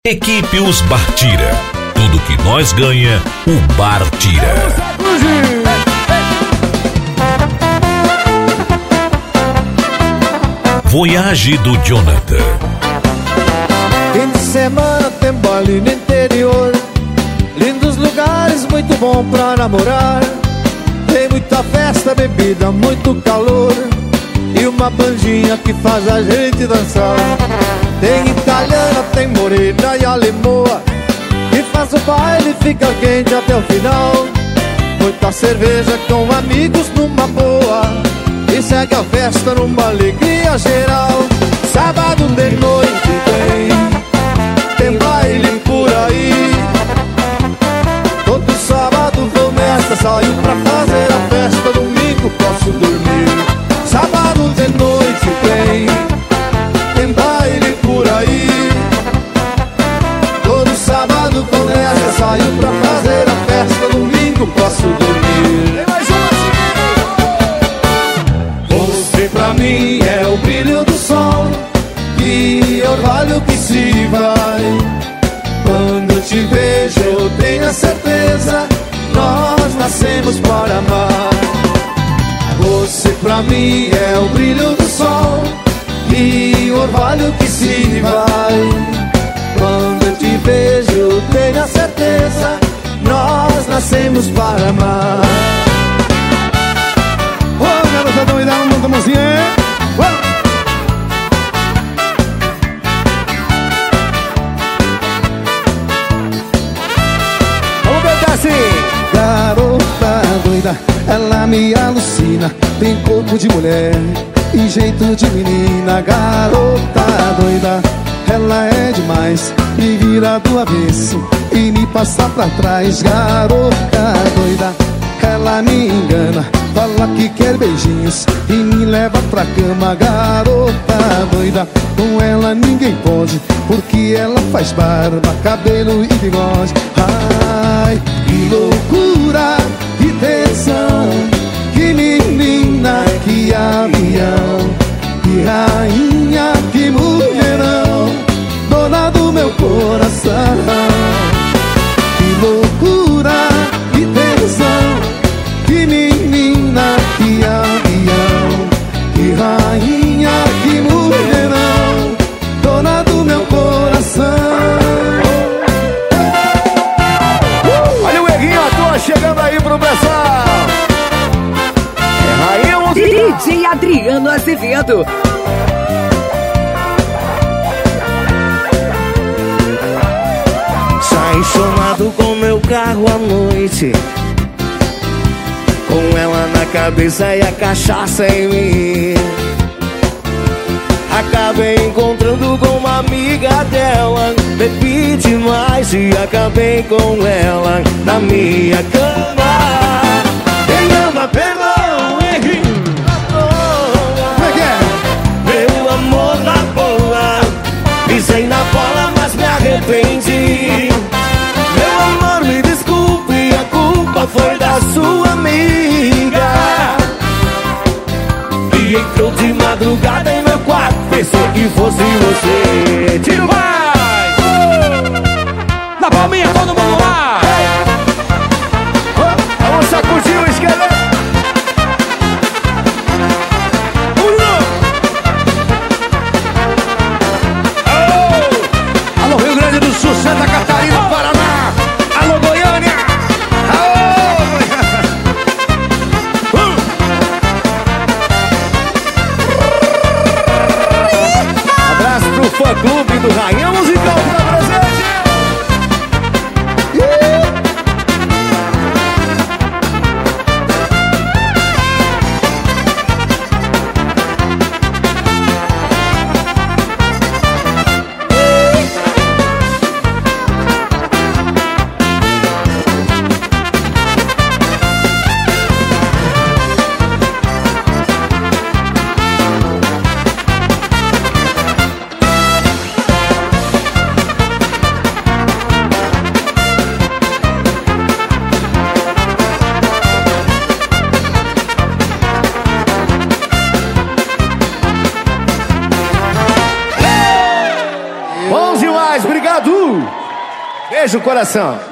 Equipe Os Bar Tira. Tudo que nós ganha, o Bar Tira. Voyage do Jonathan. Fim de semana tem baile no interior, lindos lugares, muito bom pra namorar. Tem muita festa, bebida, muito calor e uma bandinha que faz a gente dançar. Tem italiana, tem morena e alemoa, que faz o baile fica quente até o final. Muita cerveja com amigos numa boa, e segue a festa numa alegria geral. Sábado de noite tem baile por aí. Todo sábado começa, saio pra fazer a festa. Domingo posso dormir. Sábado de noite tem baile por aí. Todo sábado começa, saio pra fazer a festa. Domingo posso dormir. Tem mais uma assim. Você pra mim é o brilho do sol e orvalho que se vai. Quando eu te vejo eu tenho a certeza, nós nascemos para amar. Você pra mim é o brilho do sol e orvalho que se vai. Quando eu te vejo eu tenho a certeza, nós nascemos para amar. Ô, garota doida, muita mocinha. Vamos cantar assim. Garota doida, ela me alucina. Tem corpo de mulher e jeito de menina. Garota doida, ela é demais. Me vira do avesso e me passa pra trás. Garota doida, ela me engana, fala que quer beijinhos e me leva pra cama. Garota doida, com ela ninguém pode, porque ela faz barba, cabelo e bigode. Ai, que loucura, que tesão, que menina, que avião, que rainha, que mulherão, dona do meu coração. Que loucura, que tesão, que menina, que avião, que rainha, que mulherão, dona do meu coração. Olha o Eguinho à toa chegando aí pro pessoal. É rainha musical. DJ Adriano Azevedo. Saí chamado com meu carro à noite, com ela na cabeça e a cachaça em mim. Acabei encontrando com uma amiga dela, bebi demais e acabei com ela na minha cama. Quem ama perdoa, errei na boa. Meu amor na boa, pisei na bola mas me arrependi. Meu amor me desculpe, a culpa foi da sua amiga. E entrou de madrugada em meu quarto, pensou que fosse você. Tiro vai! Na palminha, todo mundo lá! Vamos sacudir o esqueleto! Alô, Rio Grande do Sul, Santa Catarina, Paraná! Alô, Goiânia! Abraço pro fã-clube do Rainha Musical que tá presente! Beijo, coração.